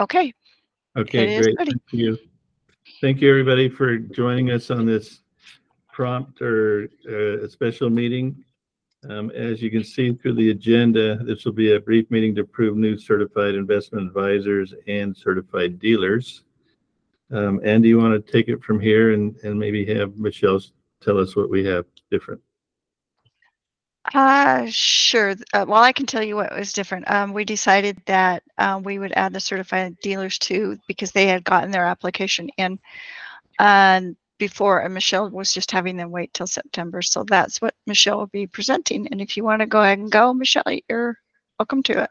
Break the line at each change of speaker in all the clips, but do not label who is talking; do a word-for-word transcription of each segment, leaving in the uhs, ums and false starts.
Okay.
Okay, great. Thank you. Thank you, everybody, for joining us on this prompt or uh, a special meeting. Um, as you can see through the agenda, this will be a brief meeting to approve new certified investment advisors and certified dealers. Um, Andy, you want to take it from here and, and maybe have Michelle tell us what we have different?
Uh, sure. Uh, well, I can tell you what was different. Um, we decided that um, we would add the certified dealers too because they had gotten their application in and before, and Michelle was just having them wait till September. So that's what Michelle will be presenting. And if you want to go ahead and go, Michelle, you're welcome to it.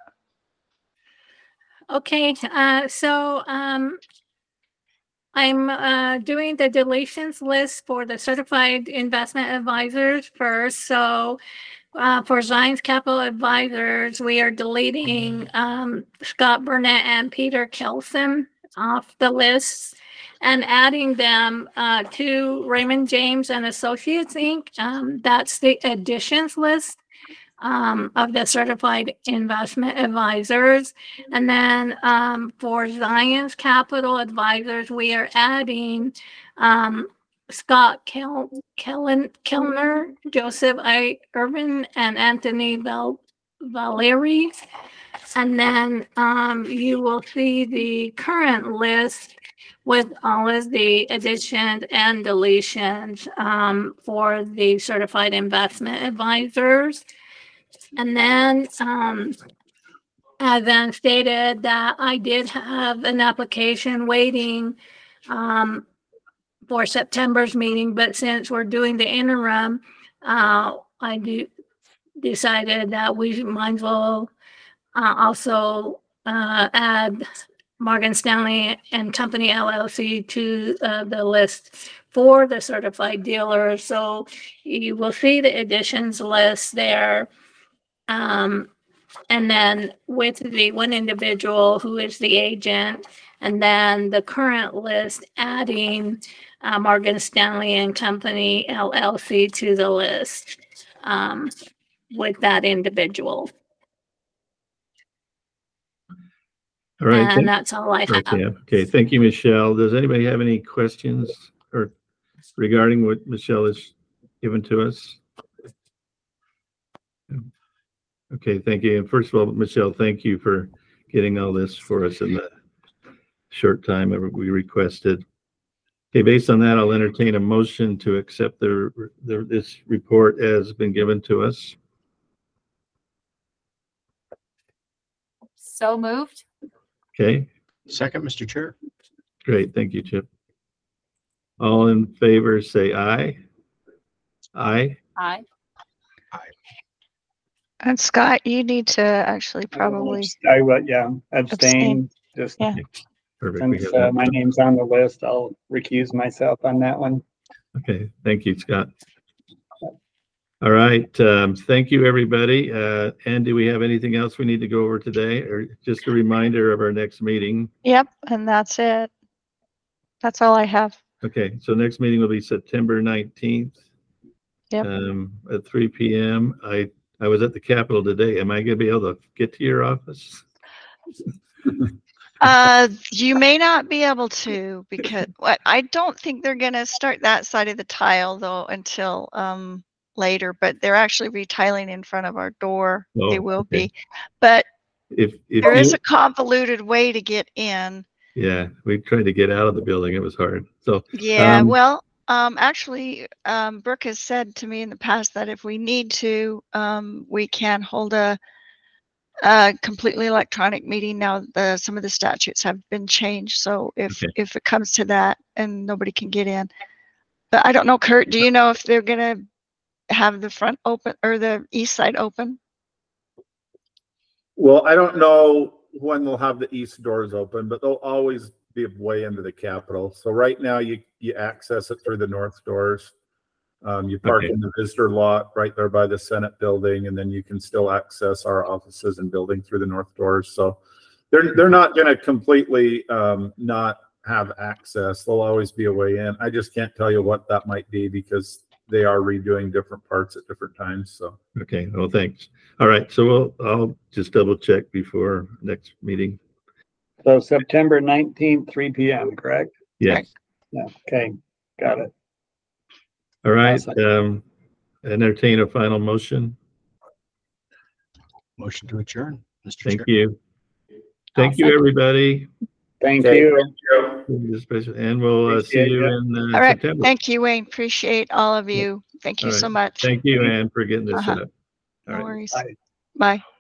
Okay. Uh, so um, I'm uh, doing the deletions list for the certified investment advisors first. So uh, for Zions Capital Advisors, we are deleting um, Scott Burnett and Peter Kelson off the list and adding them uh, to Raymond James and Associates, Incorporated. Um, that's the additions list um, of the certified investment advisors. And then um, for Zions Capital Advisors, we are adding um, Scott Kel Kellen Kellner, Joseph I. Irvin, and Anthony Val Valeri. And then um, you will see the current list with all of the additions and deletions um, for the certified investment advisors. And then um, I then stated that I did have an application waiting um, for September's meeting, but since we're doing the interim, uh, I do decided that we might as well uh, also uh, add Morgan Stanley and Company L L C to uh, the list for the certified dealer. So you will see the additions list there. Um, and then with the one individual who is the agent, and then the current list adding uh, Morgan Stanley and Company L L C to the list um, with that individual.
All right.
And that's all I have.
Okay. Okay. Thank you, Michelle. Does anybody have any questions or regarding what Michelle has given to us? Okay. Thank you. And first of all, Michelle, thank you for getting all this for us in the short time we requested. Okay. Based on that, I'll entertain a motion to accept the, the this report as been given to us.
So moved.
Okay.
Second, Mister Chair.
Great. Thank you, Chip. All in favor, say aye. Aye.
Aye.
Aye.
And Scott, you need to actually probably
I would, yeah, abstain.
abstain.
Just
Yeah.
Perfect. We
since
got
uh,
that.
my name's on the list, I'll recuse myself on that one.
Okay. Thank you, Scott. All right. Um, thank you, everybody. Uh, and do we have anything else we need to go over today, or just a reminder of our next meeting?
Yep. And that's it. That's all I have.
Okay. So next meeting will be September nineteenth.
Yep.
Um, at three P M I, I was at the Capitol today. Am I going to be able to get to your office?
Uh, you may not be able to because what I don't think they're going to start that side of the tile though until um later, but they're actually retiling in front of our door.
Oh,
they will
okay.
be, but
If, if
there
you,
is a convoluted way to get in.
yeah, we tried to get out of the building. It was hard. So
Yeah,
um,
well, um, actually, um, Brooke has said to me in the past that if we need to, um, we can hold a, a completely electronic meeting. Now, the some of the statutes have been changed, so if
Okay.
if it comes to that and nobody can get in, but I don't know, Kurt. Do you know if they're gonna have the front open or the east side open?
Well, I don't know when they'll have the east doors open, but they'll always be way into the Capitol. So right now you, you access it through the north doors. Um, you park
Okay.
in the visitor lot right there by the Senate building, and then you can still access our offices and building through the north doors. So they're, they're not going to completely um, not have access. There'll always be a way in. I just can't tell you what that might be because they are redoing different parts at different times. So
okay. Well, thanks. All right. So we'll, I'll just double check before next meeting.
So September nineteenth, three P M, correct?
Yes.
Yeah, okay, got it.
All right.
Awesome.
Um, entertain a final motion.
Motion to adjourn, Mister
Thank
Chair.
you. Thank you,
second.
everybody.
Thank
Okay,
you.
thank you.
And we'll uh, see
Appreciate
you
ya.
in uh,
All right.
September.
Thank you, Wayne. Appreciate all of you. Thank you
All
so
right.
much.
Thank you, Ann, for getting this
Uh-huh.
set up. All
No
right.
worries.
Bye.
Bye.